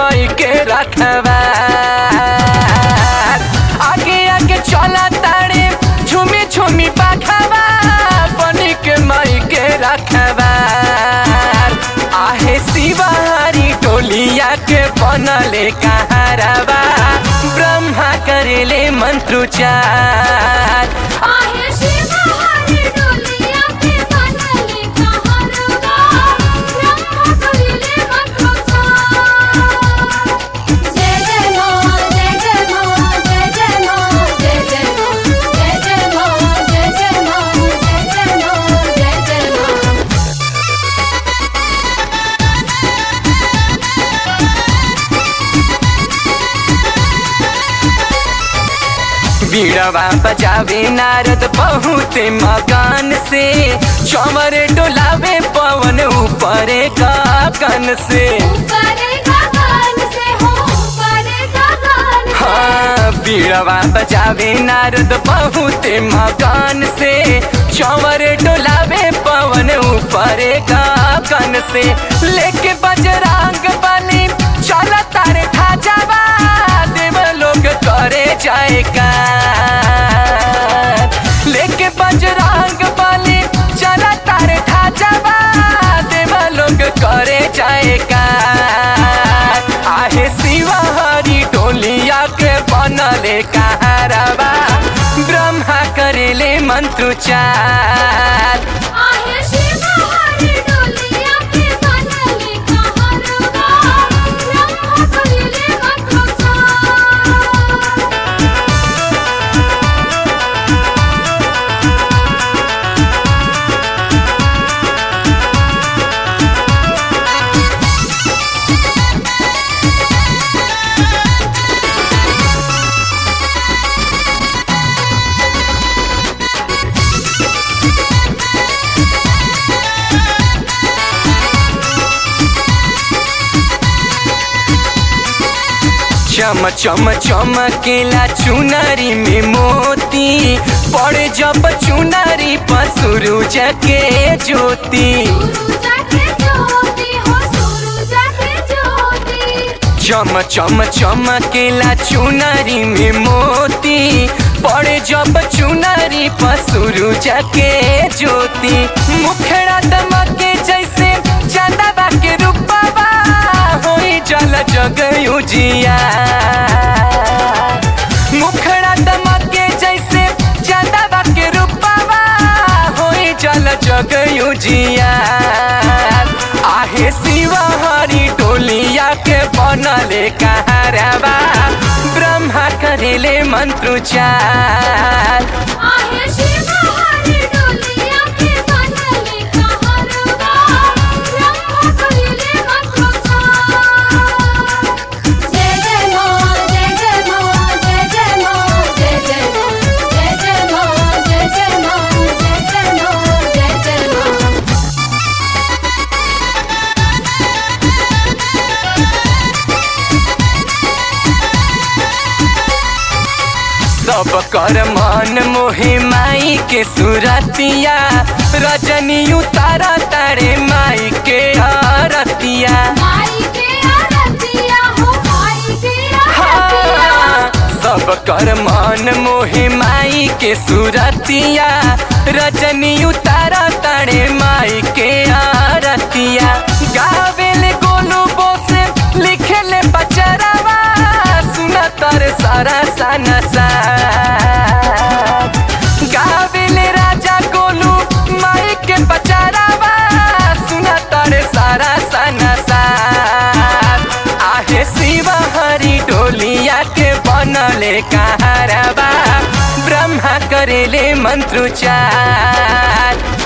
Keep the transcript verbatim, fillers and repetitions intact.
मई के रखवा आगे आगे चला तारे झूमी झूमी बखवा बनी के मई के रखवा आहे शिवारी टोलिया के बनले कहारवा ब्रह्मा करेले मंत्रोच्चार बीड़वा बजावे नारद बहुत मगन से चंवर डोलावे पवन ऊपर गगन से हाँ बीड़वा बजावे नारद बहुत मगन से चंवर डोलावे पवन ऊपर गगन से लेके बजरंग बली चला तारे ठाजावा देव लोग करे जाएगा लेके बजरंग बली चला तारे ठाजावा देव लोग करे जाएगा आहे शिवारी टोलिया के बनले कहारवा ब्रह्मा करेले मंत्रोच्चार चम चम चमकेला चुनरी में मोती पड़े जब चुनरी पर सूरज के ज्योति चम चम चमकेला चुनरी में मोती पड़े जब चुनरी पर सूरज के ज्योति मुखड़ा दमके जैसे चांदा के रूपवा होई जल जग उजिया मुखड़ा दमके जैसे चांदा के रूपवा होई जल जग उजिया आहे शिवारी टोलिया के बनले कहारवा ब्रह्मा करेले मंत्रोच्चार सब कर मन मोहे माई के सुरतिया रजनी उतारा तारे माई के आरतिया हाँ, सब कर मन मोहे माई के सुरतिया रजनी उतारा तारे माई के आरतिया गावेले गोलू बोसे लिखेले बचरावा सुना तारे सारा साना सा गावेले राजा गोलू माई के बचारावा सुना तारे सारा सना सा आहे शिवारी टोलिया के बनले कहारवा ब्रह्मा करेले मंत्रोच्चार।